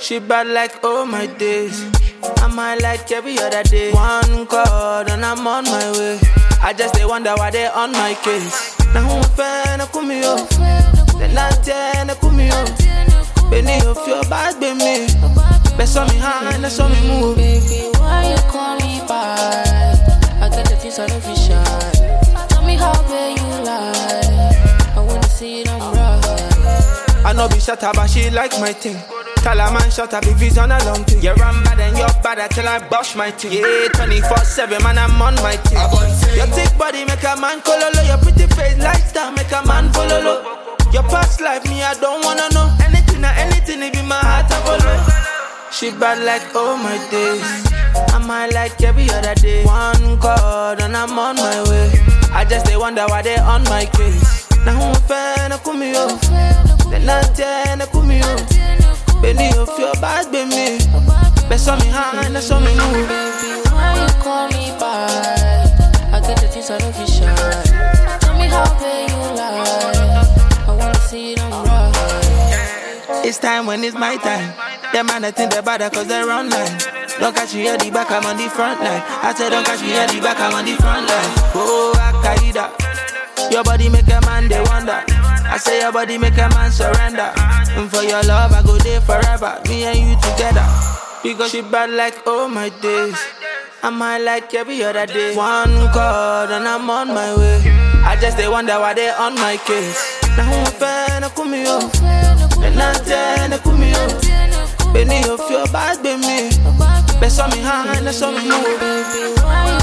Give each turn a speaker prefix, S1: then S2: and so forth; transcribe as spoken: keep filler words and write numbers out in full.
S1: She bad like all my days. I might like every other day. One call and I'm on my way. I just they wonder why they on my case. Now who fan a come me up? Then I ten a come me up. Benny of your bad baby. Best on me hand, that's on me move.
S2: Baby, why you call me back? I got the things I don't be shy. Tell me how bad you lie. I wanna see it, I'm right.
S1: I know be shut up, but she like my thing. Tell a man shut up if he's on a long thing. You're on bad and you're bad till I bust my thing. Yeah, twenty-four seven, man, I'm on my thing. Your thick body make a man cololo. Your pretty face lifestyle make a man follow. Your past life, me, I don't wanna know. Anything or anything, it be my heart I follow. She bad like all my days. I might like every other day. One call and I'm on my way. I just they wonder why they on my case. Now who fan a come me up? Then I ten a come me up. Benny of your bad baby. Best on me hand, that's on me move.
S2: Baby, why you call me back? I get the things I don't be shy. Tell me how bad you lie. I wanna see it, I'm right.
S1: It's time when it's my time. Them man I think they're better cause they're online. Don't catch me at the back, I'm on the front line. I said don't catch me at the back, I'm on the front line. Oh, Al-Qaeda. Your body make a man, they wonder. I say your body make a man surrender. And for your love, I go there forever. Me and you together. Because she bad like all my days. I might like every other day. One call and I'm on my way. I just they wonder why they on my case. Now who fan a come me up? And I ten a come me up. Benny of your bad baby. Best on me hand, that's on me move.
S2: Baby, why you